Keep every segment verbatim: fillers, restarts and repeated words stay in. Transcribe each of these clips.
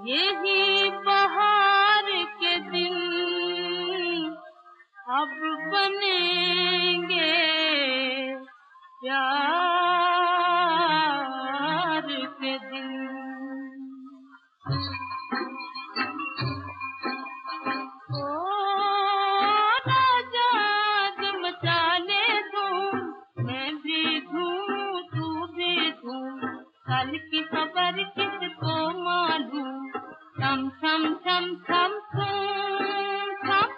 यही बहार के दिन अब बनेंगे प्यार के दिन। ओ राजा जब मचा ले धूम, मैं भी धूम तू भी धूम, कल की खबर किसको मालूम। थम थम थम थम थम थम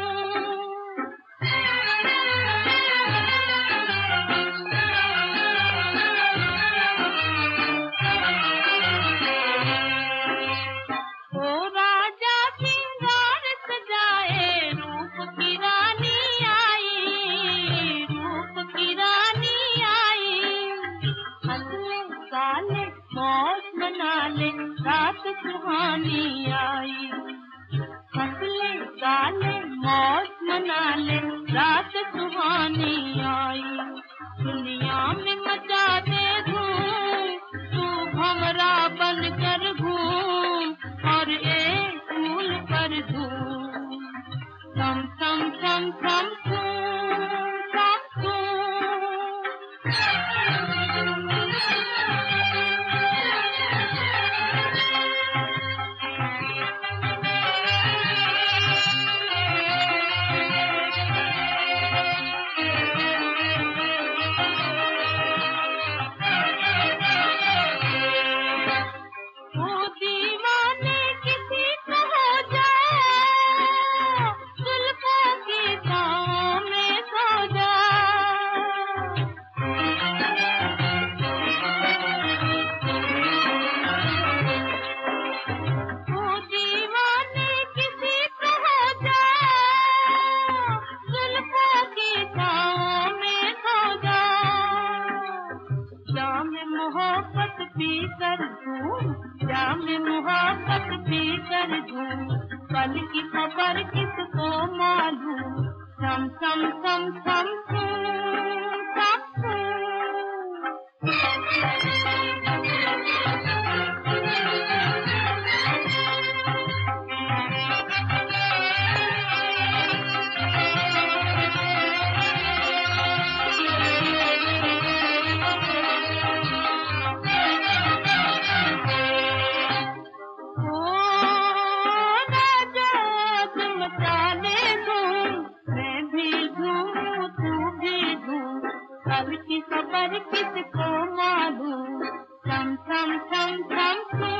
ओ राजा सिंगार सजाए, रूप की रानी आई, रूप की रानी आई। हंसले गाले मौज मना ले, रात सुहानी आई। हंसले गाले मौज मना ले, रात सुहानी आई। दुनिया में मचा दे धूम, तू भंवरा बन कर घूम, और एक फूल पर धूम। थम थम थम थम थूम थम थूम। ओ दीवाने किसी को हो जाए, जुल्फों की छाँव में सो जाए। ओ दीवाने किसी को हो जाए, जुल्फों की छाँव में सो जाए। जाम मोहब्बत पी कर धूम, जाम मोहब्बत पी कर धूम, कल की खबर किसको मालूम। थम थम थम थम थम थम ओ राजा तुम चाले धूम, मैं भी धूम तू भी धूम, कल की खबर किसको मालूम। थम थम थम थम थम